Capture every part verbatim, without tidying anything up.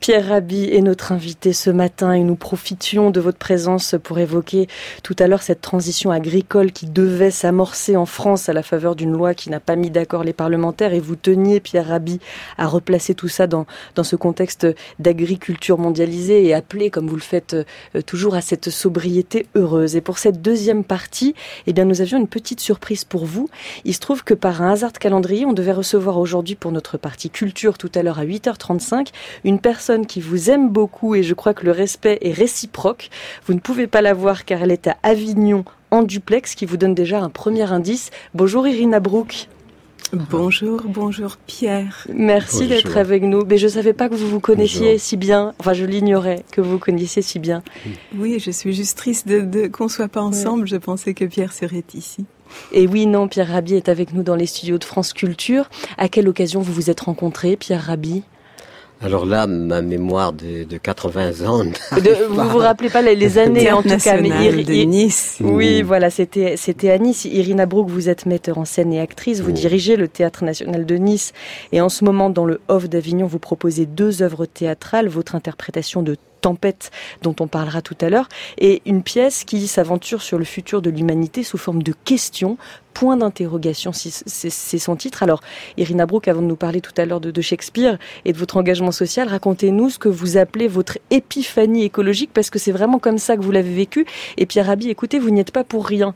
Pierre Rabhi est notre invité ce matin et nous profitions de votre présence pour évoquer tout à l'heure cette transition agricole qui devait s'amorcer en France à la faveur d'une loi qui n'a pas mis d'accord les parlementaires, et vous teniez, Pierre Rabhi, à replacer tout ça dans, dans ce contexte d'agriculture mondialisée et appeler, comme vous le faites euh, toujours, à cette sobriété heureuse. Et pour cette deuxième partie, eh bien, nous avions une petite surprise pour vous. Il se trouve que par un hasard de calendrier, on devait recevoir aujourd'hui pour notre partie culture tout à l'heure à huit heures trente-cinq une personne qui vous aime beaucoup, et je crois que le respect est réciproque. Vous ne pouvez pas la voir car elle est à Avignon en duplex, qui vous donne déjà un premier indice. Bonjour Irina Brouk. Bonjour, bonjour Pierre. Merci bonjour. D'être avec nous. Mais je ne savais pas que vous vous connaissiez bonjour. Si bien. Enfin, je l'ignorais que vous vous connaissiez si bien. Oui, je suis juste triste de, de, qu'on ne soit pas ensemble. Ouais. Je pensais que Pierre serait ici. Et oui, non, Pierre Rabhi est avec nous dans les studios de France Culture. À quelle occasion vous vous êtes rencontrés, Pierre Rabhi ? Alors là, ma mémoire de, de quatre-vingts ans... De, vous vous rappelez pas les, les années en tout cas, mais Ir- de Nice. Oui, mmh. voilà, c'était c'était à Nice. Irina Brouk, vous êtes metteur en scène et actrice. Vous mmh. dirigez le Théâtre National de Nice. Et en ce moment, dans le Off d'Avignon, vous proposez deux œuvres théâtrales. Votre interprétation de Tempête, dont on parlera tout à l'heure, et une pièce qui s'aventure sur le futur de l'humanité sous forme de questions, point d'interrogation, c'est son titre. Alors, Irina Brouk, avant de nous parler tout à l'heure de, de Shakespeare et de votre engagement social, racontez-nous ce que vous appelez votre épiphanie écologique, parce que c'est vraiment comme ça que vous l'avez vécu. Et Pierre Rabhi, écoutez, vous n'y êtes pas pour rien.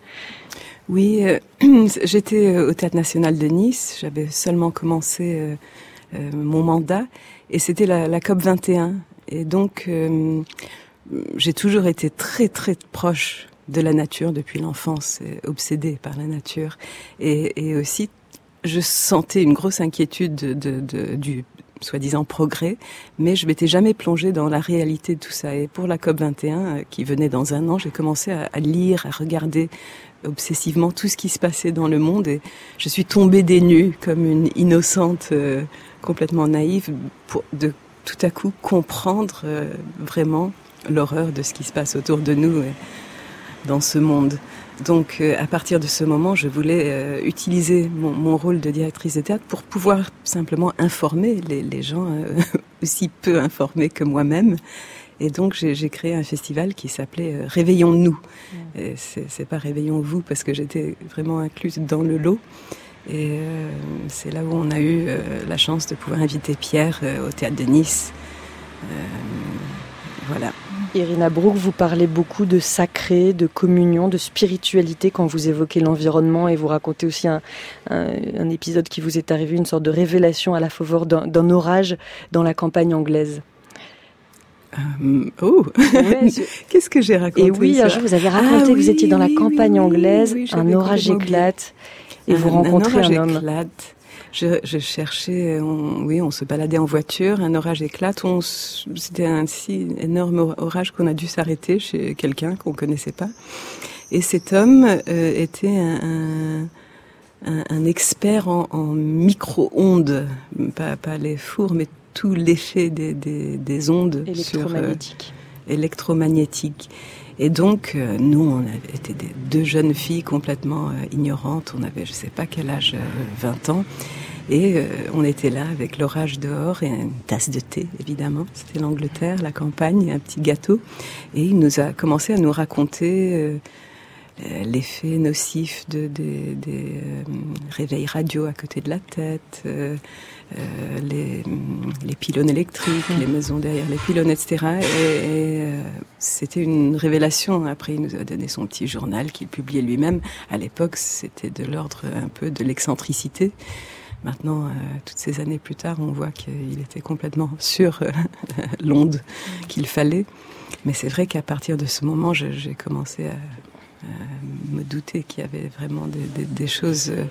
Oui, euh, j'étais au Théâtre National de Nice, j'avais seulement commencé euh, euh, mon mandat, et c'était la, la COP vingt et un. Et donc, euh, j'ai toujours été très très proche de la nature depuis l'enfance, obsédée par la nature. Et, et aussi, je sentais une grosse inquiétude de, de, de, du soi-disant progrès, mais je m'étais jamais plongée dans la réalité de tout ça. Et pour la COP vingt et un, qui venait dans un an, j'ai commencé à, à lire, à regarder obsessivement tout ce qui se passait dans le monde. Et je suis tombée des nues comme une innocente, euh, complètement naïve, pour, de tout à coup comprendre euh, vraiment l'horreur de ce qui se passe autour de nous euh, dans ce monde. Donc euh, à partir de ce moment, je voulais euh, utiliser mon, mon rôle de directrice de théâtre pour pouvoir simplement informer les, les gens euh, aussi peu informés que moi-même. Et donc j'ai, j'ai créé un festival qui s'appelait euh, Réveillons-nous. Mmh. Et c'est, c'est pas Réveillons-vous parce que j'étais vraiment incluse dans le lot. Et euh, c'est là où on a eu euh, la chance de pouvoir inviter Pierre euh, au Théâtre de Nice. Euh, voilà. Irina Brouk, vous parlez beaucoup de sacré, de communion, de spiritualité quand vous évoquez l'environnement, et vous racontez aussi un, un, un épisode qui vous est arrivé, une sorte de révélation à la faveur d'un, d'un orage dans la campagne anglaise. Um, oh ouais, je... Qu'est-ce que j'ai raconté? Et oui, un jour vous avez raconté ah, que oui, vous étiez dans la oui, campagne oui, anglaise, oui, oui, un orage éclate. Et vous rencontrez un, un homme. Éclate. Je, je cherchais, on, oui, on se baladait en voiture, un orage éclate. On, c'était un si énorme orage qu'on a dû s'arrêter chez quelqu'un qu'on connaissait pas. Et cet homme euh, était un, un, un expert en, en micro-ondes, pas, pas les fours, mais tout l'effet des, des, des ondes électromagnétiques. Sur, euh, électromagnétiques. Et donc, euh, nous, on avait été des, deux jeunes filles complètement euh, ignorantes. On avait, je sais pas quel âge, euh, vingt ans. Et euh, on était là avec l'orage dehors et une tasse de thé, évidemment. C'était l'Angleterre, la campagne, un petit gâteau. Et il nous a commencé à nous raconter euh, euh, l'effet nocif de, de, des euh, réveils radio à côté de la tête, euh, Euh, les, les pylônes électriques, les maisons derrière les pylônes, et cetera. Et, et euh, c'était une révélation. Après, il nous a donné son petit journal qu'il publiait lui-même. À l'époque, c'était de l'ordre un peu de l'excentricité. Maintenant, euh, toutes ces années plus tard, on voit qu'il était complètement sur euh, l'onde qu'il fallait. Mais c'est vrai qu'à partir de ce moment, je, j'ai commencé à, à me douter qu'il y avait vraiment des, des, des choses... Euh,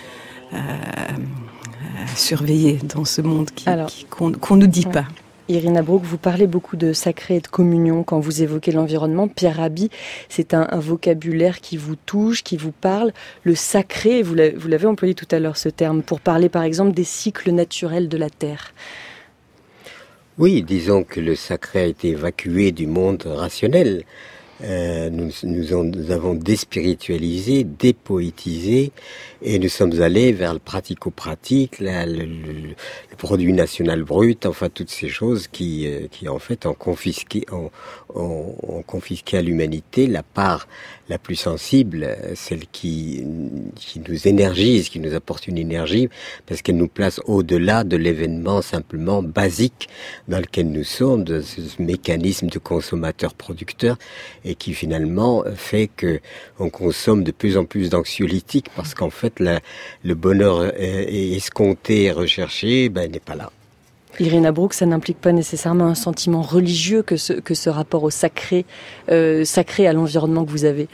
À, à surveiller dans ce monde qui, Alors, qui, qu'on, qu'on nous dit ouais. pas. Irina Brouk, vous parlez beaucoup de sacré et de communion quand vous évoquez l'environnement. Pierre Rabhi, c'est un, un vocabulaire qui vous touche, qui vous parle. Le sacré, vous l'avez, vous l'avez employé tout à l'heure ce terme, pour parler par exemple des cycles naturels de la Terre. Oui, disons que le sacré a été évacué du monde rationnel. Euh, nous, nous, en, nous avons déspiritualisé, dépoétisé, et nous sommes allés vers le pratico-pratique, la, le, le, le produit national brut, enfin toutes ces choses qui, euh, qui en fait ont confisqué, ont, ont, ont confisqué à l'humanité la part la plus sensible, celle qui, qui nous énergise, qui nous apporte une énergie, parce qu'elle nous place au-delà de l'événement simplement basique dans lequel nous sommes, de ce mécanisme de consommateur-producteur, et qui finalement fait que on consomme de plus en plus d'anxiolytiques, parce qu'en fait la, le bonheur escompté et recherché ben, n'est pas là. Irina Brooks, ça n'implique pas nécessairement un sentiment religieux que ce, que ce rapport au sacré, euh, sacré à l'environnement que vous avez.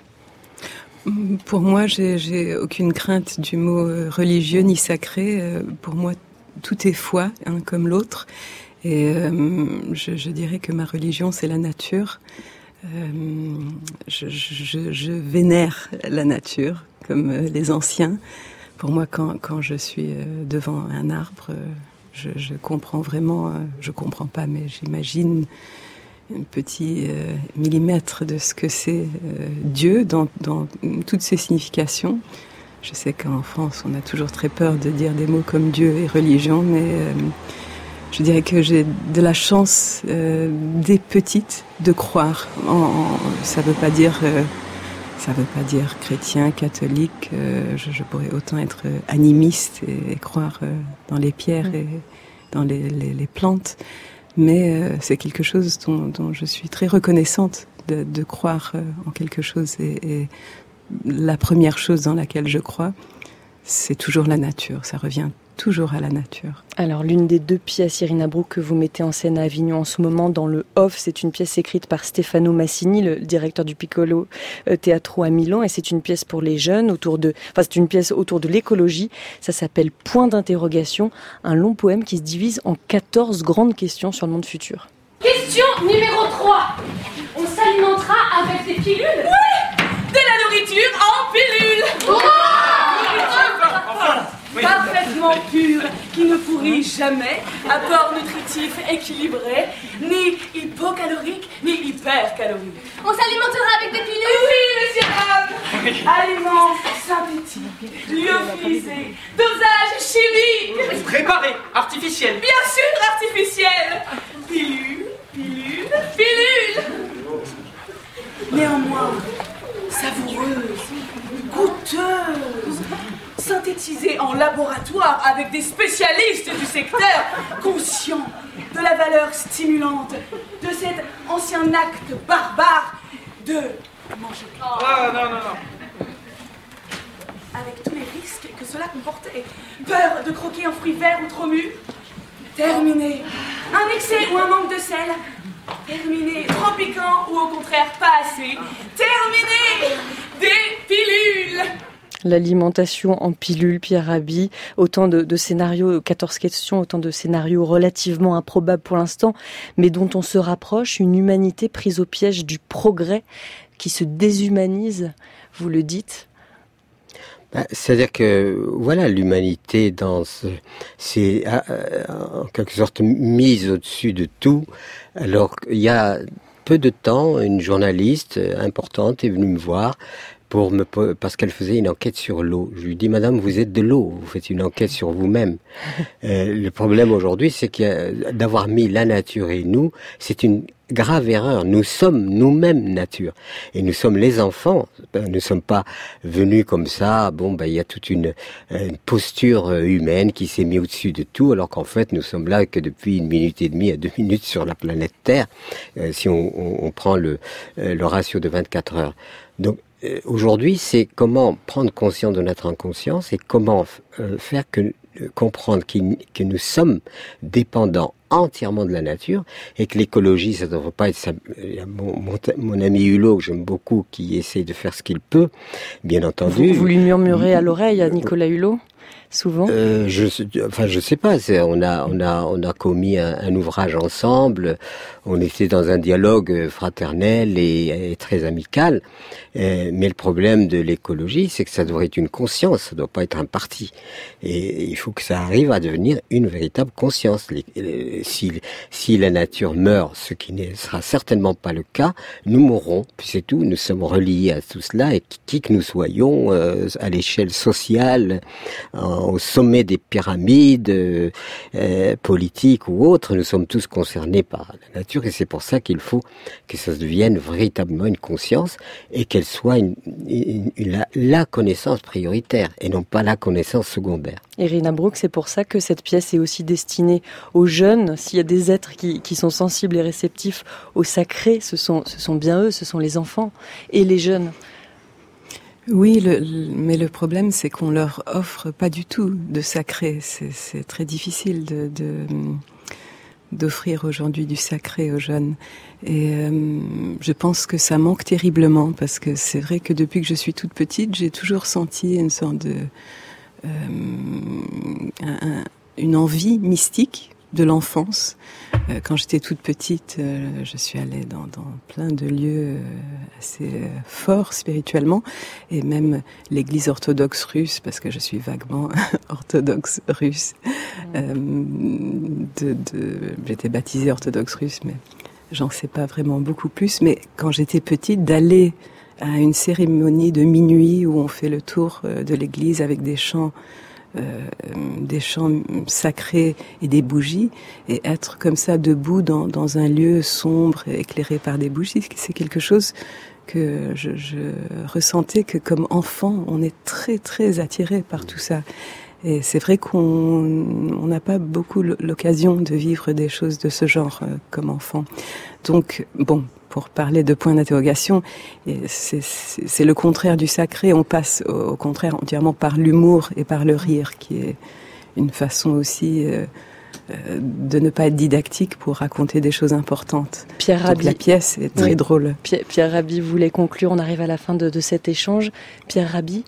Pour moi, j'ai, j'ai aucune crainte du mot religieux ni sacré. Pour moi, tout est foi, un comme l'autre. Et euh, je, je dirais que ma religion, c'est la nature. Euh, je, je, je vénère la nature, comme les anciens. Pour moi, quand, quand je suis devant un arbre, je, je comprends vraiment, je comprends pas, mais j'imagine un petit euh, millimètre de ce que c'est euh, Dieu dans, dans toutes ses significations. Je sais qu'en France, on a toujours très peur de dire des mots comme Dieu et religion, mais euh, je dirais que j'ai de la chance, euh, dès petite, de croire. En, en, ça veut pas dire, euh, ça veut pas dire chrétien, catholique. Euh, je, je pourrais autant être animiste et, et croire euh, dans les pierres et dans les, les, les plantes. Mais euh, c'est quelque chose dont, dont je suis très reconnaissante de, de croire euh, en quelque chose. Et, et la première chose dans laquelle je crois, c'est toujours la nature. Ça revient toujours à la nature. Alors, l'une des deux pièces, Irina Brooks, que vous mettez en scène à Avignon en ce moment, dans le Off, c'est une pièce écrite par Stefano Massini, le directeur du Piccolo Teatro à Milan, et c'est une pièce pour les jeunes autour de, enfin, c'est une pièce autour de l'écologie. Ça s'appelle Point d'interrogation, un long poème qui se divise en quatorze grandes questions sur le monde futur. Question numéro trois. On s'alimentera avec des pilules ? Oui ! De la nourriture en pilules. Oh Oui. Parfaitement pure, qui ne pourrit jamais, apport nutritif équilibré, ni hypocalorique, ni hypercalorique. On s'alimentera avec des pilules ? Oui, monsieur Ham. Oui. Aliments synthétiques, lyophilisés, dosage chimique. Préparé, artificiel. Bien sûr, artificiel. Pilule, pilule, pilule. Néanmoins, savoureuse, goûteuse, synthétisée en laboratoire avec des spécialistes du secteur, conscients de la valeur stimulante de cet ancien acte barbare de manger. Ah, non, non, non. Avec tous les risques que cela comportait. Peur de croquer un fruit vert ou trop mûr. Terminé. Un excès ou un manque de sel. Terminé. Trop piquant ou au contraire pas assez. Terminé. Des pilules. L'alimentation en pilule, Pierre Rabhi, autant de, de scénarios, quatorze questions, autant de scénarios relativement improbables pour l'instant, mais dont on se rapproche, une humanité prise au piège du progrès qui se déshumanise, vous le dites. Bah, c'est-à-dire que, voilà, l'humanité dans ce, c'est euh, en quelque sorte mise au-dessus de tout, alors qu'il y a peu de temps, une journaliste importante est venue me voir pour me, parce qu'elle faisait une enquête sur l'eau. Je lui dis, madame, vous êtes de l'eau, vous faites une enquête sur vous-même. Euh, le problème aujourd'hui, c'est que d'avoir mis la nature et nous, c'est une grave erreur. Nous sommes nous-mêmes nature. Et nous sommes les enfants. Nous ne sommes pas venus comme ça. Bon, ben, il y a toute une, une posture humaine qui s'est mise au-dessus de tout, alors qu'en fait, nous sommes là que depuis une minute et demie à deux minutes sur la planète Terre, euh, si on, on, on prend le, euh, le ratio de vingt-quatre heures. Donc, aujourd'hui, c'est comment prendre conscience de notre inconscience et comment euh, faire que euh, comprendre que nous sommes dépendants entièrement de la nature et que l'écologie, ça ne devrait pas être ça. Il y a mon, mon, mon ami Hulot, que j'aime beaucoup, qui essaie de faire ce qu'il peut, bien entendu. Vous, vous lui murmurez à l'oreille à Nicolas Hulot ? souvent. Euh, je, enfin, je sais pas. C'est, on a, on a, on a commis un, un ouvrage ensemble. On était dans un dialogue fraternel et, et très amical. Euh, mais le problème de l'écologie, c'est que ça devrait être une conscience. Ça doit pas être un parti. Et il faut que ça arrive à devenir une véritable conscience. Les, les, si, si la nature meurt, ce qui ne sera certainement pas le cas, nous mourrons. Puis c'est tout. Nous sommes reliés à tout cela. Et qui que nous soyons, euh, à l'échelle sociale, euh, au sommet des pyramides euh, euh, politiques ou autres, nous sommes tous concernés par la nature. Et c'est pour ça qu'il faut que ça devienne véritablement une conscience et qu'elle soit une, une, une, la, la connaissance prioritaire et non pas la connaissance secondaire. Irina Brouk, c'est pour ça que cette pièce est aussi destinée aux jeunes. S'il y a des êtres qui, qui sont sensibles et réceptifs au sacré, ce sont, ce sont bien eux, ce sont les enfants et les jeunes. Oui, le, le, mais le problème, c'est qu'on leur offre pas du tout de sacré. C'est, c'est très difficile de, de, d'offrir aujourd'hui du sacré aux jeunes. Et euh, je pense que ça manque terriblement, parce que c'est vrai que depuis que je suis toute petite, j'ai toujours senti une sorte de... Euh, un, une envie mystique de l'enfance. Euh, quand j'étais toute petite, euh, je suis allée dans, dans plein de lieux euh, assez euh, forts spirituellement, et même l'église orthodoxe russe, parce que je suis vaguement orthodoxe russe. Euh, de, de, j'étais baptisée orthodoxe russe, mais j'en sais pas vraiment beaucoup plus. Mais quand j'étais petite, d'aller à une cérémonie de minuit où on fait le tour de l'église avec des chants, euh, des chants sacrés et des bougies, et être comme ça debout dans, dans un lieu sombre éclairé par des bougies, c'est quelque chose que je, je ressentais que comme enfant, on est très très attiré par tout ça. Et c'est vrai qu'on n'a pas beaucoup l'occasion de vivre des choses de ce genre euh, comme enfant. Donc, bon, pour parler de point d'interrogation, c'est, c'est, c'est le contraire du sacré. On passe au, au contraire entièrement par l'humour et par le rire, qui est une façon aussi euh, euh, de ne pas être didactique pour raconter des choses importantes. Pierre Rabhi. Donc la pièce est très oui. drôle. Pierre, Pierre Rabhi voulait conclure, on arrive à la fin de, de cet échange. Pierre Rabhi,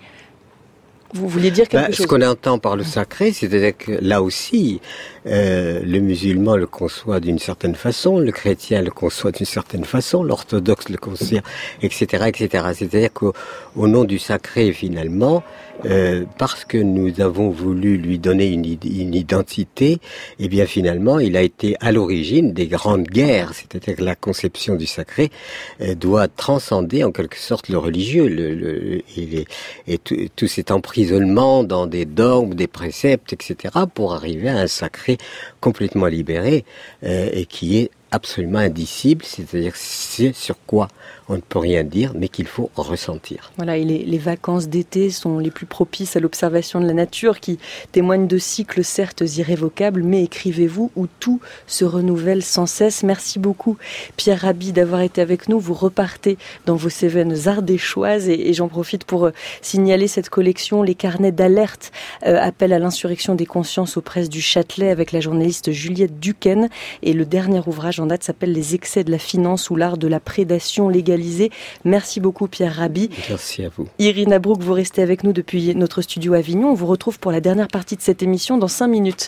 vous vouliez dire quelque bah, chose? Ce qu'on entend par le sacré, c'est-à-dire que là aussi, euh, le musulman le conçoit d'une certaine façon, le chrétien le conçoit d'une certaine façon, l'orthodoxe le conçoit, et cetera, et cetera. C'est-à-dire qu'au au nom du sacré, finalement, euh, parce que nous avons voulu lui donner une, une identité, eh bien finalement, il a été à l'origine des grandes guerres. C'est-à-dire que la conception du sacré euh, doit transcender en quelque sorte le religieux, le, le, et, les, et tout, tout cet emprisonnement dans des dogmes, des préceptes, et cetera, pour arriver à un sacré complètement libéré euh, et qui est absolument indicible, c'est-à-dire c'est sur quoi on ne peut rien dire, mais qu'il faut ressentir. Voilà, et les, les vacances d'été sont les plus propices à l'observation de la nature, qui témoignent de cycles certes irrévocables, mais écrivez-vous, où tout se renouvelle sans cesse. Merci beaucoup, Pierre Rabhi, d'avoir été avec nous. Vous repartez dans vos Cévennes ardéchoises, et, et j'en profite pour euh, signaler cette collection, les carnets d'alerte, euh, appel à l'insurrection des consciences aux presses du Châtelet, avec la journaliste Juliette Duquesne, et le dernier ouvrage en date s'appelle Les excès de la finance ou l'art de la prédation légalisée. Merci beaucoup, Pierre Rabhi. Merci à vous. Irina Brouk, vous restez avec nous depuis notre studio Avignon. On vous retrouve pour la dernière partie de cette émission dans cinq minutes.